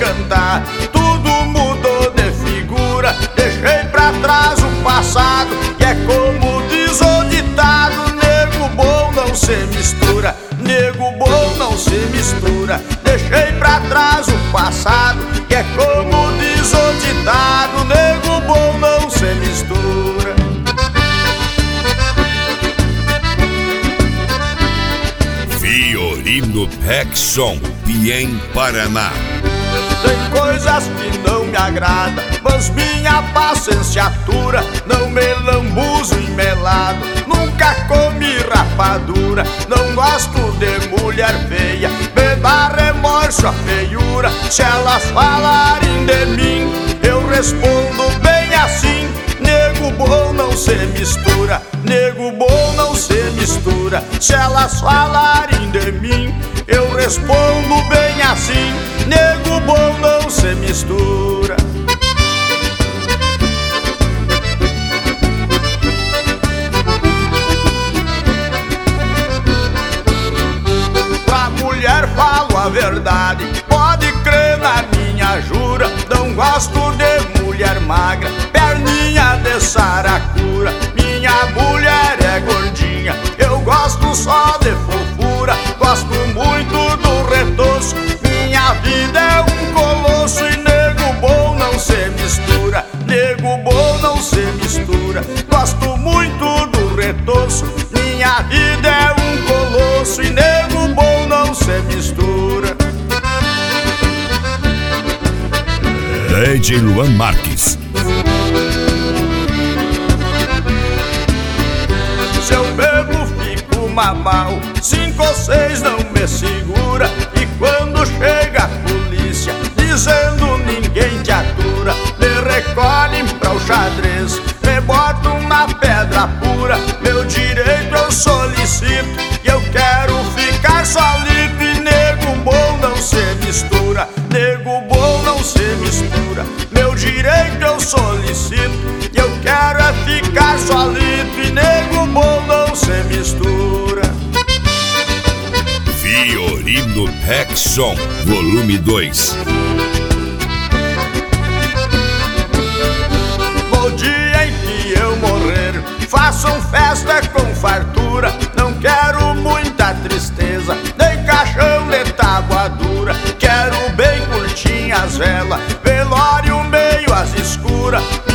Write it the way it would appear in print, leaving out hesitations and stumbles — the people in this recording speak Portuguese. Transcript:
cantar. Tudo mudou de figura, deixei pra trás o passado. E é como diz o ditado: nego bom não se mistura, nego bom não se mistura. Deixei pra trás o passado. E é como diz o ditado: nego bom não se mistura. Fiorino Rexon, Piém, Paraná. Tem coisas que não me agradam, mas minha paciência atura. Não me lambuzo em melado, nunca comi rapadura. Não gosto de mulher feia, me dá remorso a feiura. Se elas falarem de mim, eu respondo bem assim: nego bom não se mistura, nego bom não se mistura. Se elas falarem de mim, eu respondo bem assim: nego bom não se mistura. Pra mulher falo a verdade, pode crer na minha jura. Não gosto de mulher magra, perninha de saracura. Minha mulher é gordinha, eu gosto só de fofura. Gosto muito do retoço, minha vida é um colosso. E nego bom não se mistura, nego bom não se mistura. Gosto muito do retoço, minha vida é um colosso. E nego bom não se mistura. Ed Luan Marques. Se eu bebo fico mamau, 5 ou 6 não me segura. E quando chega a polícia dizendo ninguém te atura, me recolhem pra o xadrez, me botam na pedra pura. Meu direito eu solicito e eu quero ficar solito. E nego bom não se mistura, nego bom não se mistura. Meu direito eu solicito e eu quero é ficar solito. E nego bom não se mistura. Fiorino Rexon, volume 2. No dia em que eu morrer, façam festa com fartura. Não quero muita tristeza, nem caixão de tábua dura. Quero bem curtinhas velas, velório meio às escuras.